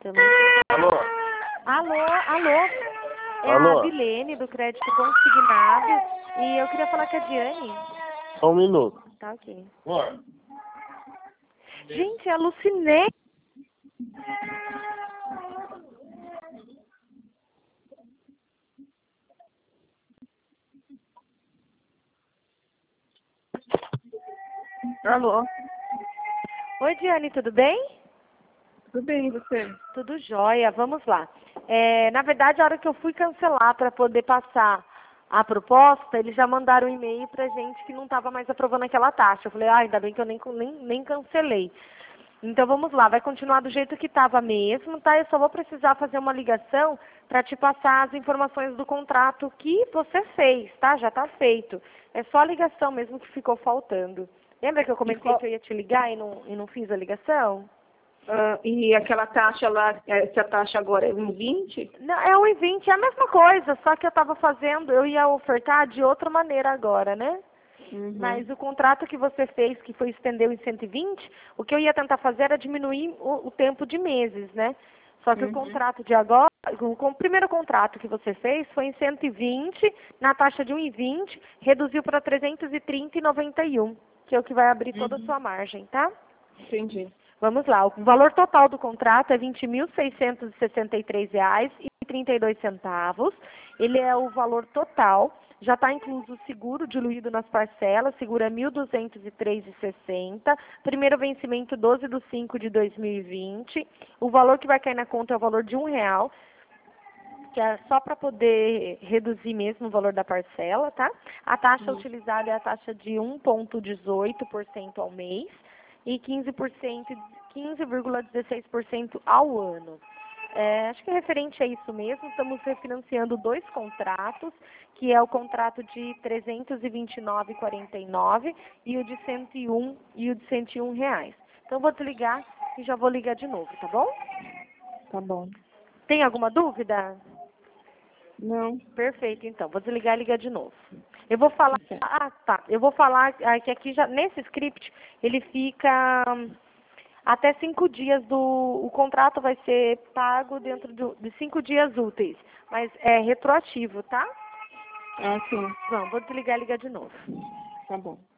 Também. Alô? Alô? É Alô? a Vilene, do Crédito Consignado. E eu queria falar com a Diane. Só um minuto. Tá, ok. Bora. Gente, alucinei. Alô? Oi, Diane, tudo bem? Tudo bem, e você? Tudo jóia, vamos lá. Na verdade, a hora que eu fui cancelar para poder passar a proposta, eles já mandaram um e-mail pra gente que não estava mais aprovando aquela taxa. Eu falei, ainda bem que eu nem cancelei. Então vamos lá, vai continuar do jeito que estava mesmo, tá? Eu só vou precisar fazer uma ligação para te passar as informações do contrato que você fez, tá? Já está feito. É só a ligação mesmo que ficou faltando. Lembra que eu comentei que eu ia te ligar e não fiz a ligação? E aquela taxa lá, essa taxa agora é 1,20? Não, é 1,20, é a mesma coisa, só que eu estava fazendo, eu ia ofertar de outra maneira agora, né? Uhum. Mas o contrato que você fez, que foi estendeu em 120, o que eu ia tentar fazer era diminuir o tempo de meses, né? Só que o contrato de agora, o primeiro contrato que você fez foi em 120, na taxa de 1,20, reduziu para 330,91, que é o que vai abrir toda a sua margem, tá? Entendi. Vamos lá, o valor total do contrato é R$ 20.663,32. Ele é o valor total, já está incluso o seguro diluído nas parcelas, seguro é R$ 1.203,60, primeiro vencimento 12/5/2020, o valor que vai cair na conta é o valor de R$ 1, que é só para poder reduzir mesmo o valor da parcela, tá? A taxa utilizada é a taxa de 1,18% ao mês e 15,16% ao ano. Acho que é referente a isso mesmo, estamos refinanciando 2 contratos, que é o contrato de R$ 329,49 e o de 101 e o de R$ 101. Então, vou desligar e já vou ligar de novo, tá bom? Tá bom. Tem alguma dúvida? Não. Perfeito, então. Vou desligar e ligar de novo. Eu vou falar... Eu vou falar que aqui, já nesse script, ele fica até 5 dias o contrato vai ser pago dentro de 5 dias úteis. Mas é retroativo, tá? Sim. Vamos, vou desligar e ligar de novo. Tá bom.